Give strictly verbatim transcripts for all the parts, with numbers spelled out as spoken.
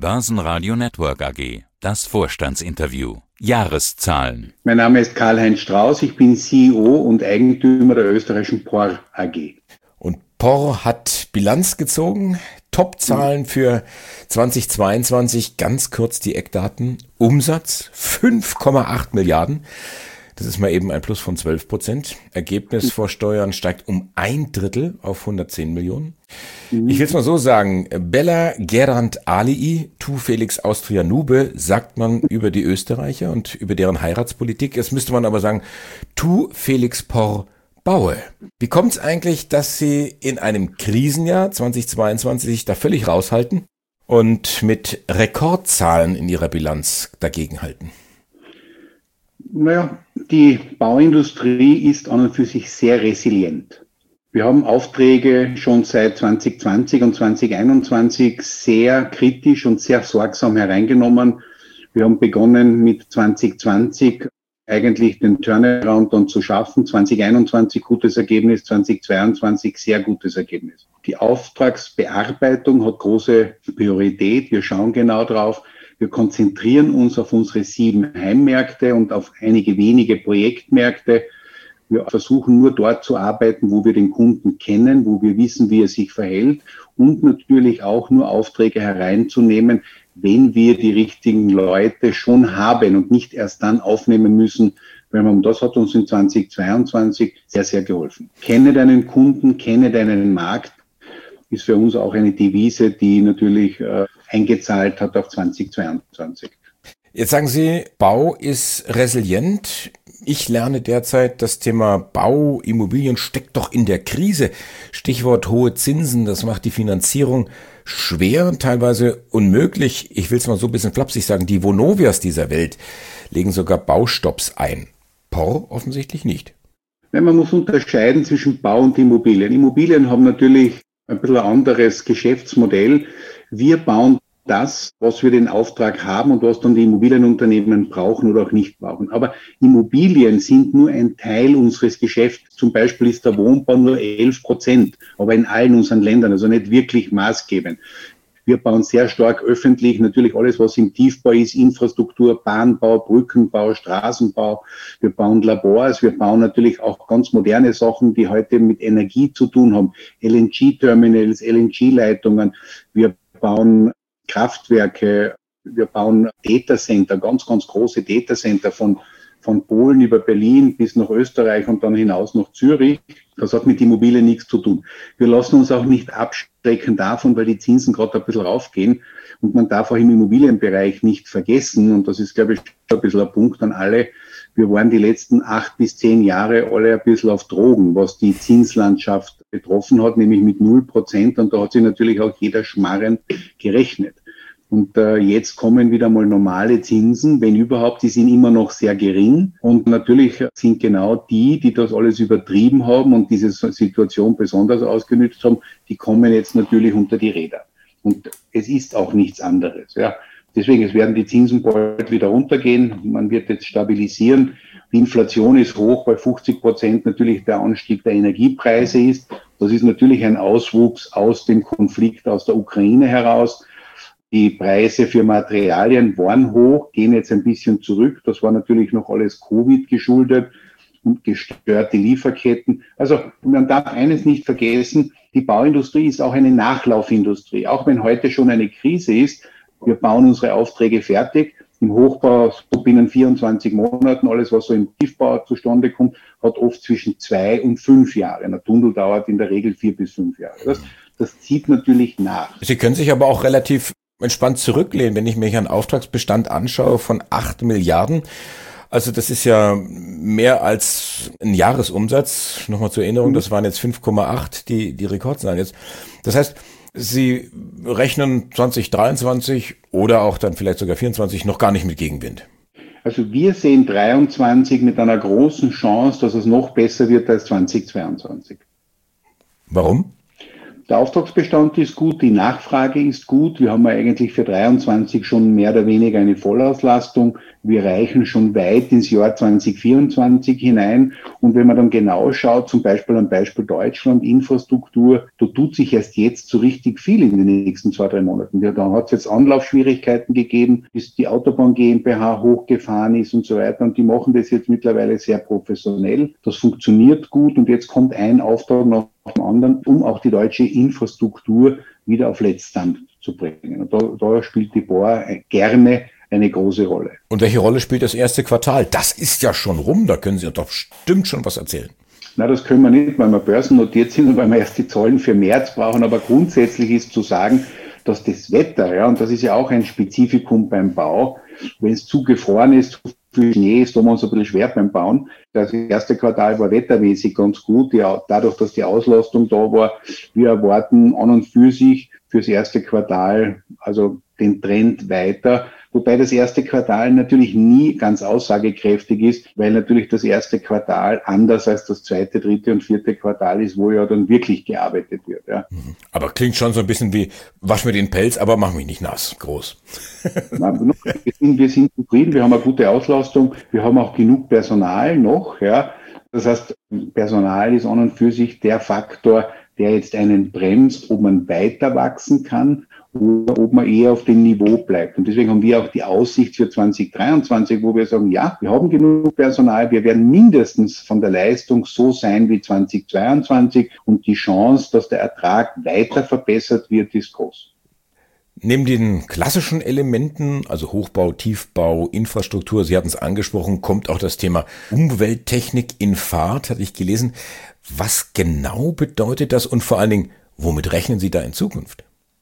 Börsenradio Network A G. Das Vorstandsinterview. Jahreszahlen. Mein Name ist Karl-Heinz Strauß, ich bin C E O und Eigentümer der österreichischen P O R A G. Und P O R hat Bilanz gezogen, Top-Zahlen für zweitausendzweiundzwanzig, ganz kurz die Eckdaten. Umsatz fünf Komma acht Milliarden, das ist mal eben ein Plus von zwölf Prozent. Ergebnis vor Steuern steigt um ein Drittel auf hundertzehn Millionen. Ich will es mal so sagen, Bella Gerant Alii, tu Felix Austria Nube, sagt man über die Österreicher und über deren Heiratspolitik. Jetzt müsste man aber sagen, tu Felix Por Baue. Wie kommt es eigentlich, dass Sie in einem Krisenjahr zweitausendzweiundzwanzig sich da völlig raushalten und mit Rekordzahlen in Ihrer Bilanz dagegenhalten? Naja, die Bauindustrie ist an und für sich sehr resilient. Wir haben Aufträge schon seit zwanzig zwanzig und zwanzig einundzwanzig sehr kritisch und sehr sorgsam hereingenommen. Wir haben begonnen mit zwanzig zwanzig eigentlich den Turnaround dann zu schaffen. zwanzig einundzwanzig gutes Ergebnis, zwanzig zweiundzwanzig sehr gutes Ergebnis. Die Auftragsbearbeitung hat große Priorität. Wir schauen genau drauf. Wir konzentrieren uns auf unsere sieben Heimmärkte und auf einige wenige Projektmärkte. Wir versuchen nur dort zu arbeiten, wo wir den Kunden kennen, wo wir wissen, wie er sich verhält und natürlich auch nur Aufträge hereinzunehmen, wenn wir die richtigen Leute schon haben und nicht erst dann aufnehmen müssen, weil man, das hat uns in zwanzig zweiundzwanzig sehr, sehr geholfen. Kenne deinen Kunden, kenne deinen Markt, ist für uns auch eine Devise, die natürlich äh, eingezahlt hat auf zwanzig zweiundzwanzig. Jetzt sagen Sie, Bau ist resilient. Ich lerne derzeit, das Thema Bau, Immobilien steckt doch in der Krise. Stichwort hohe Zinsen, das macht die Finanzierung schwer, teilweise unmöglich. Ich will es mal so ein bisschen flapsig sagen, die Vonovias dieser Welt legen sogar Baustopps ein. P O R offensichtlich nicht. Ja, man muss unterscheiden zwischen Bau und Immobilien. Immobilien haben natürlich ein bisschen ein anderes Geschäftsmodell. Wir bauen das, was wir den Auftrag haben und was dann die Immobilienunternehmen brauchen oder auch nicht brauchen. Aber Immobilien sind nur ein Teil unseres Geschäfts. Zum Beispiel ist der Wohnbau nur elf Prozent, aber in allen unseren Ländern, also nicht wirklich maßgebend. Wir bauen sehr stark öffentlich, natürlich alles, was im Tiefbau ist, Infrastruktur, Bahnbau, Brückenbau, Straßenbau. Wir bauen Labors, wir bauen natürlich auch ganz moderne Sachen, die heute mit Energie zu tun haben. L N G-Terminals, L N G-Leitungen. Wir bauen Kraftwerke, wir bauen Datacenter, ganz, ganz große Datacenter von, von Polen über Berlin bis nach Österreich und dann hinaus nach Zürich. Das hat mit Immobilien nichts zu tun. Wir lassen uns auch nicht abschrecken davon, weil die Zinsen gerade ein bisschen raufgehen und man darf auch im Immobilienbereich nicht vergessen, und das ist, glaube ich, ein bisschen ein Punkt an alle, wir waren die letzten acht bis zehn Jahre alle ein bisschen auf Drogen, was die Zinslandschaft betroffen hat, nämlich mit null Prozent. Und da hat sich natürlich auch jeder Schmarren gerechnet. Und äh, jetzt kommen wieder mal normale Zinsen, wenn überhaupt, die sind immer noch sehr gering. Und natürlich sind genau die, die das alles übertrieben haben und diese Situation besonders ausgenutzt haben, die kommen jetzt natürlich unter die Räder. Und es ist auch nichts anderes, ja. Deswegen, es werden die Zinsen bald wieder runtergehen. Man wird jetzt stabilisieren. Die Inflation ist hoch, weil fünfzig Prozent natürlich der Anstieg der Energiepreise ist. Das ist natürlich ein Auswuchs aus dem Konflikt aus der Ukraine heraus. Die Preise für Materialien waren hoch, gehen jetzt ein bisschen zurück. Das war natürlich noch alles Covid geschuldet und gestörte Lieferketten. Also man darf eines nicht vergessen, die Bauindustrie ist auch eine Nachlaufindustrie. Auch wenn heute schon eine Krise ist, wir bauen unsere Aufträge fertig. Im Hochbau so binnen vierundzwanzig Monaten, alles was so im Tiefbau zustande kommt, hat oft zwischen zwei und fünf Jahre. Ein Tunnel dauert in der Regel vier bis fünf Jahre. Das, das zieht natürlich nach. Sie können sich aber auch relativ entspannt zurücklehnen, wenn ich mir hier einen Auftragsbestand anschaue von acht Milliarden. Also das ist ja mehr als ein Jahresumsatz. Nochmal zur Erinnerung, das waren jetzt fünf Komma acht, die, die Rekordzahlen jetzt. Das heißt, Sie rechnen zwanzig dreiundzwanzig oder auch dann vielleicht sogar vierundzwanzig noch gar nicht mit Gegenwind. Also wir sehen dreiundzwanzig mit einer großen Chance, dass es noch besser wird als zwanzig zweiundzwanzig. Warum? Der Auftragsbestand ist gut, die Nachfrage ist gut. Wir haben eigentlich für dreiundzwanzig schon mehr oder weniger eine Vollauslastung. Wir reichen schon weit ins Jahr zwanzig vierundzwanzig hinein. Und wenn man dann genau schaut, zum Beispiel am Beispiel Deutschland, Infrastruktur, da tut sich erst jetzt so richtig viel in den nächsten zwei, drei Monaten. Ja, da hat es jetzt Anlaufschwierigkeiten gegeben, bis die Autobahn GmbH hochgefahren ist und so weiter. Und die machen das jetzt mittlerweile sehr professionell. Das funktioniert gut und jetzt kommt ein Auftrag nach dem anderen, um auch die deutsche Infrastruktur wieder auf Letztstand zu bringen. Und da, da spielt die B O R gerne eine große Rolle. Und welche Rolle spielt das erste Quartal? Das ist ja schon rum, da können Sie doch bestimmt schon was erzählen. Na, das können wir nicht, weil wir börsennotiert sind und weil wir erst die Zahlen für März brauchen. Aber grundsätzlich ist zu sagen, dass das Wetter, ja, und das ist ja auch ein Spezifikum beim Bau, wenn es zu gefroren ist, zu viel Schnee ist, da haben wir uns ein bisschen schwer beim Bauen. Das erste Quartal war wettermäßig ganz gut, ja, dadurch, dass die Auslastung da war. Wir erwarten an und für sich fürs erste Quartal also den Trend weiter. Wobei das erste Quartal natürlich nie ganz aussagekräftig ist, weil natürlich das erste Quartal anders als das zweite, dritte und vierte Quartal ist, wo ja dann wirklich gearbeitet wird. Ja. Aber klingt schon so ein bisschen wie, wasch mir den Pelz, aber mach mich nicht nass, groß. Na, wir, sind, wir sind zufrieden, wir haben eine gute Auslastung, wir haben auch genug Personal noch. Ja. Das heißt, Personal ist an und für sich der Faktor, der jetzt einen bremst, ob man weiter wachsen kann oder ob man eher auf dem Niveau bleibt. Und deswegen haben wir auch die Aussicht für zwanzig dreiundzwanzig, wo wir sagen, ja, wir haben genug Personal, wir werden mindestens von der Leistung so sein wie zwanzig zweiundzwanzig und die Chance, dass der Ertrag weiter verbessert wird, ist groß. Neben den klassischen Elementen, also Hochbau, Tiefbau, Infrastruktur, Sie hatten es angesprochen, kommt auch das Thema Umwelttechnik in Fahrt, hatte ich gelesen. Was genau bedeutet das und vor allen Dingen, womit rechnen Sie da in Zukunft?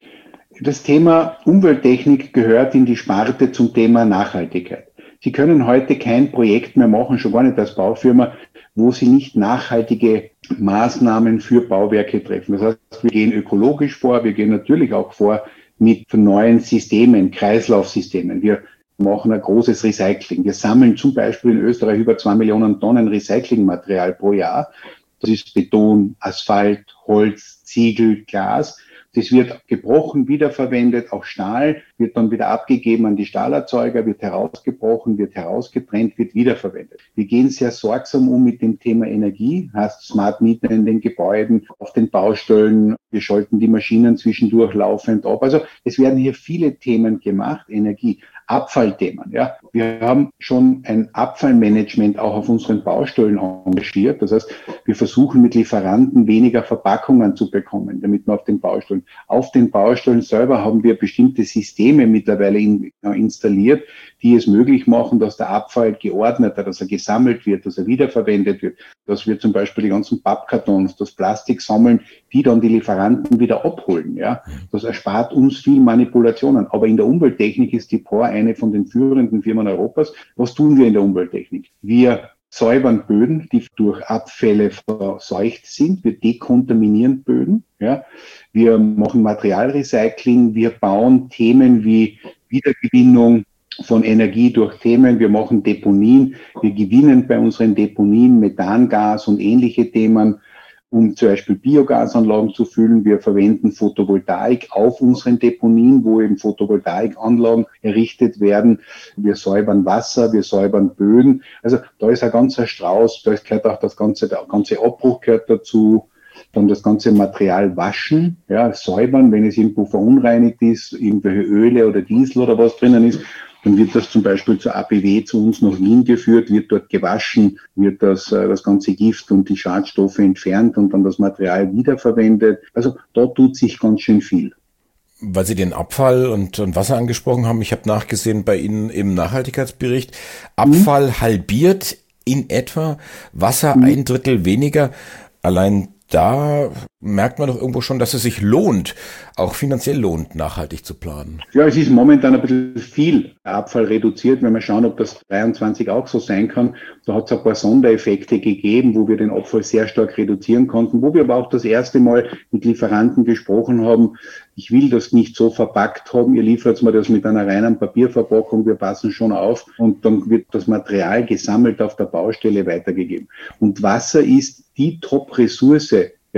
Das Thema Umwelttechnik gehört in die Sparte zum Thema Nachhaltigkeit. Sie können heute kein Projekt mehr machen, schon gar nicht als Baufirma, wo Sie nicht nachhaltige Maßnahmen für Bauwerke treffen. Das heißt, wir gehen ökologisch vor, wir gehen natürlich auch vor mit neuen Systemen, Kreislaufsystemen. Wir machen ein großes Recycling. Wir sammeln zum Beispiel in Österreich über zwei Millionen Tonnen Recyclingmaterial pro Jahr. Das ist Beton, Asphalt, Holz, Ziegel, Glas. Das wird gebrochen, wiederverwendet, auch Stahl wird dann wieder abgegeben an die Stahlerzeuger, wird herausgebrochen, wird herausgetrennt, wird wiederverwendet. Wir gehen sehr sorgsam um mit dem Thema Energie, heißt Smart Meter in den Gebäuden, auf den Baustellen. Wir schalten die Maschinen zwischendurch laufend ab. Also es werden hier viele Themen gemacht, Energie. Abfallthemen, ja. Wir haben schon ein Abfallmanagement auch auf unseren Baustellen engagiert. Das heißt, wir versuchen mit Lieferanten weniger Verpackungen zu bekommen, damit wir auf den Baustellen, auf den Baustellen selber haben wir bestimmte Systeme mittlerweile in, äh, installiert, die es möglich machen, dass der Abfall geordneter, dass er gesammelt wird, dass er wiederverwendet wird, dass wir zum Beispiel die ganzen Pappkartons, das Plastik sammeln, die dann die Lieferanten wieder abholen, ja. Das erspart uns viel Manipulationen. Aber in der Umwelttechnik ist die P O R eine von den führenden Firmen Europas. Was tun wir in der Umwelttechnik? Wir säubern Böden, die durch Abfälle verseucht sind. Wir dekontaminieren Böden. Ja. Wir machen Materialrecycling. Wir bauen Themen wie Wiedergewinnung von Energie durch Themen. Wir machen Deponien. Wir gewinnen bei unseren Deponien Methangas und ähnliche Themen, um zum Beispiel Biogasanlagen zu füllen. Wir verwenden Photovoltaik auf unseren Deponien, wo eben Photovoltaikanlagen errichtet werden. Wir säubern Wasser, wir säubern Böden. Also da ist ein ganzer Strauß, da gehört auch das ganze, der ganze Abbruch gehört dazu. Dann das ganze Material waschen, ja, säubern, wenn es irgendwo verunreinigt ist, irgendwelche Öle oder Diesel oder was drinnen ist. Dann wird das zum Beispiel zur A P W zu uns nach Wien geführt, wird dort gewaschen, wird das, das ganze Gift und die Schadstoffe entfernt und dann das Material wiederverwendet. Also da tut sich ganz schön viel. Weil Sie den Abfall und, und Wasser angesprochen haben, ich habe nachgesehen bei Ihnen im Nachhaltigkeitsbericht, Abfall mhm. halbiert in etwa, Wasser mhm. ein Drittel weniger. Allein da merkt man doch irgendwo schon, dass es sich lohnt, auch finanziell lohnt, nachhaltig zu planen. Ja, es ist momentan ein bisschen viel Abfall reduziert, wenn wir schauen, ob das dreiundzwanzig auch so sein kann. Da hat es ein paar Sondereffekte gegeben, wo wir den Abfall sehr stark reduzieren konnten, wo wir aber auch das erste Mal mit Lieferanten gesprochen haben, ich will das nicht so verpackt haben, ihr liefert mir das mit einer reinen Papierverpackung, wir passen schon auf und dann wird das Material gesammelt auf der Baustelle weitergegeben. Und Wasser ist die Top-Ressource, ja,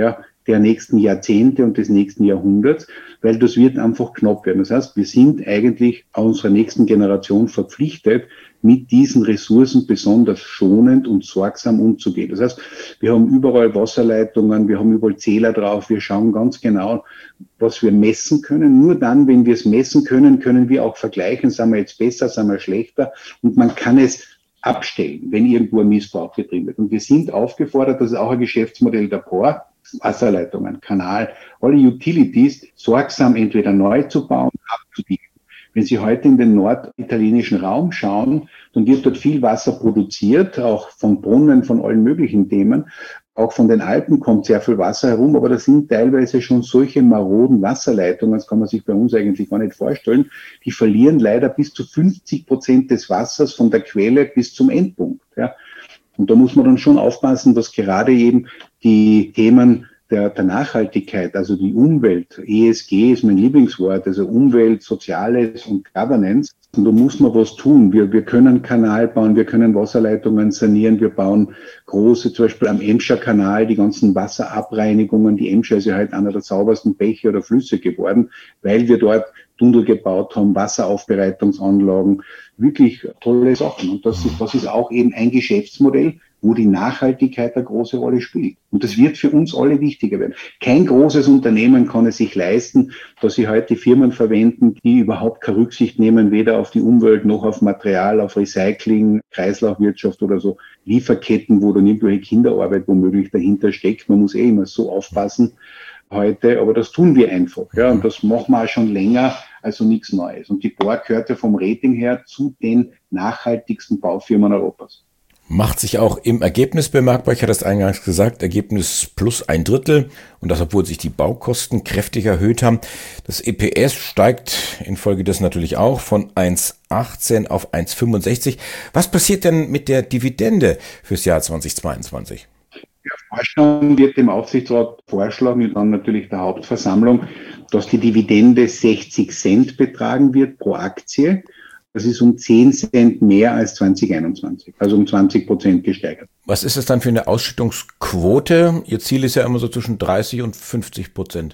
der nächsten Jahrzehnte und des nächsten Jahrhunderts, weil das wird einfach knapp werden. Das heißt, wir sind eigentlich unserer nächsten Generation verpflichtet, mit diesen Ressourcen besonders schonend und sorgsam umzugehen. Das heißt, wir haben überall Wasserleitungen, wir haben überall Zähler drauf, wir schauen ganz genau, was wir messen können. Nur dann, wenn wir es messen können, können wir auch vergleichen, sind wir jetzt besser, sind wir schlechter, und man kann es abstellen, wenn irgendwo ein Missbrauch betrieben wird. Und wir sind aufgefordert, das ist auch ein Geschäftsmodell der P O R, Wasserleitungen, Kanal, alle Utilities sorgsam entweder neu zu bauen, abzubiegen. Wenn Sie heute in den norditalienischen Raum schauen, dann wird dort viel Wasser produziert, auch von Brunnen, von allen möglichen Themen. Auch von den Alpen kommt sehr viel Wasser herum, aber das sind teilweise schon solche maroden Wasserleitungen, das kann man sich bei uns eigentlich gar nicht vorstellen, die verlieren leider bis zu fünfzig Prozent des Wassers von der Quelle bis zum Endpunkt. Ja. Und da muss man dann schon aufpassen, dass gerade eben die Themen Der, der Nachhaltigkeit, also die Umwelt, E S G ist mein Lieblingswort, also Umwelt, Soziales und Governance. Und da muss man was tun. Wir, wir können Kanal bauen, wir können Wasserleitungen sanieren, wir bauen große, zum Beispiel am Emscher Kanal, die ganzen Wasserabreinigungen. Die Emscher ist ja halt einer der saubersten Bäche oder Flüsse geworden, weil wir dort Tunnel gebaut haben, Wasseraufbereitungsanlagen, wirklich tolle Sachen. Und das ist, das ist auch eben ein Geschäftsmodell, wo die Nachhaltigkeit eine große Rolle spielt. Und das wird für uns alle wichtiger werden. Kein großes Unternehmen kann es sich leisten, dass sie heute Firmen verwenden, die überhaupt keine Rücksicht nehmen, weder auf die Umwelt noch auf Material, auf Recycling, Kreislaufwirtschaft oder so Lieferketten, wo dann irgendwelche Kinderarbeit womöglich dahinter steckt. Man muss eh immer so aufpassen heute, aber das tun wir einfach. Ja, und das machen wir auch schon länger, also nichts Neues. Und die P O R gehört ja vom Rating her zu den nachhaltigsten Baufirmen Europas. Macht sich auch im Ergebnis bemerkbar. Ich hatte es eingangs gesagt, Ergebnis plus ein Drittel. Und das, obwohl sich die Baukosten kräftig erhöht haben. Das E P S steigt infolgedessen natürlich auch von eins Komma achtzehn auf eins Komma fünfundsechzig. Was passiert denn mit der Dividende fürs Jahr zweitausendzweiundzwanzig? Der Vorstand wird dem Aufsichtsrat vorschlagen, und dann natürlich der Hauptversammlung, dass die Dividende sechzig Cent betragen wird pro Aktie. Das ist um zehn Cent mehr als zwanzig einundzwanzig, also um zwanzig Prozent gesteigert. Was ist das dann für eine Ausschüttungsquote? Ihr Ziel ist ja immer so zwischen dreißig und fünfzig Prozent.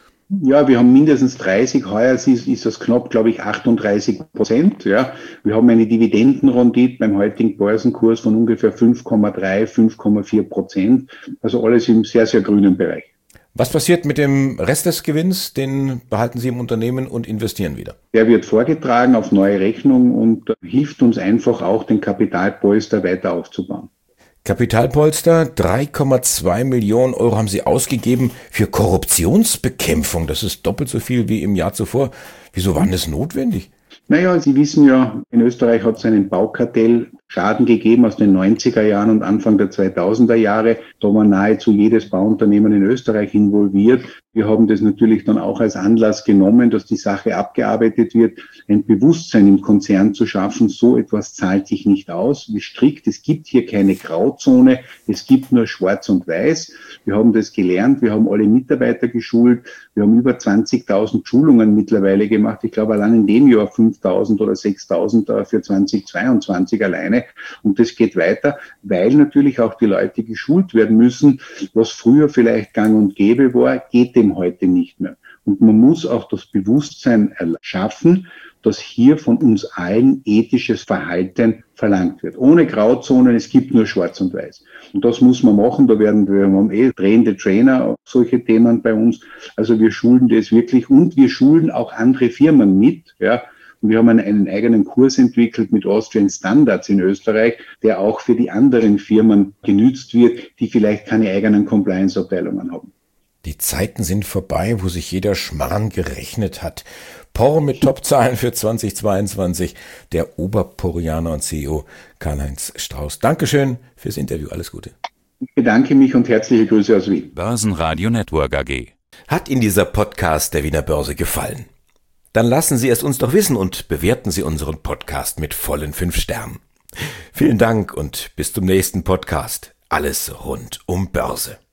Ja, wir haben mindestens dreißig, heuer ist, ist das knapp, glaube ich, achtunddreißig Prozent. Ja. Wir haben eine Dividendenrendite beim heutigen Börsenkurs von ungefähr fünf Komma drei, fünf Komma vier Prozent. Also alles im sehr, sehr grünen Bereich. Was passiert mit dem Rest des Gewinns? Den behalten Sie im Unternehmen und investieren wieder? Der wird vorgetragen auf neue Rechnung und hilft uns einfach auch, den Kapitalpolster weiter aufzubauen. Kapitalpolster, drei Komma zwei Millionen Euro haben Sie ausgegeben für Korruptionsbekämpfung. Das ist doppelt so viel wie im Jahr zuvor. Wieso war das notwendig? Naja, Sie wissen ja, in Österreich hat es einen Baukartell Schaden gegeben aus den neunziger Jahren und Anfang der zweitausender Jahre. Da war nahezu jedes Bauunternehmen in Österreich involviert. Wir haben das natürlich dann auch als Anlass genommen, dass die Sache abgearbeitet wird, ein Bewusstsein im Konzern zu schaffen. So etwas zahlt sich nicht aus. Wie strikt, es gibt hier keine Grauzone, es gibt nur Schwarz und Weiß. Wir haben das gelernt, wir haben alle Mitarbeiter geschult, wir haben über zwanzigtausend Schulungen mittlerweile gemacht. Ich glaube, allein in dem Jahr fünftausend oder sechstausend für zweitausendzweiundzwanzig alleine. Und das geht weiter, weil natürlich auch die Leute geschult werden müssen. Was früher vielleicht gang und gäbe war, geht dem heute nicht mehr. Und man muss auch das Bewusstsein schaffen, dass hier von uns allen ethisches Verhalten verlangt wird. Ohne Grauzonen, es gibt nur Schwarz und Weiß. Und das muss man machen. Da werden wir, wir haben eh drehende Trainer, solche Themen bei uns. Also wir schulen das wirklich und wir schulen auch andere Firmen mit, ja. Und wir haben einen, einen eigenen Kurs entwickelt mit Austrian Standards in Österreich, der auch für die anderen Firmen genützt wird, die vielleicht keine eigenen Compliance-Abteilungen haben. Die Zeiten sind vorbei, wo sich jeder Schmarrn gerechnet hat. P O R mit Topzahlen für zweitausendzweiundzwanzig. Der Oberporianer und C E O Karl-Heinz Strauß. Dankeschön fürs Interview. Alles Gute. Ich bedanke mich und herzliche Grüße aus Wien. Börsenradio Network A G. Hat Ihnen dieser Podcast der Wiener Börse gefallen? Dann lassen Sie es uns doch wissen und bewerten Sie unseren Podcast mit vollen fünf Sternen. Vielen Dank und bis zum nächsten Podcast. Alles rund um Börse.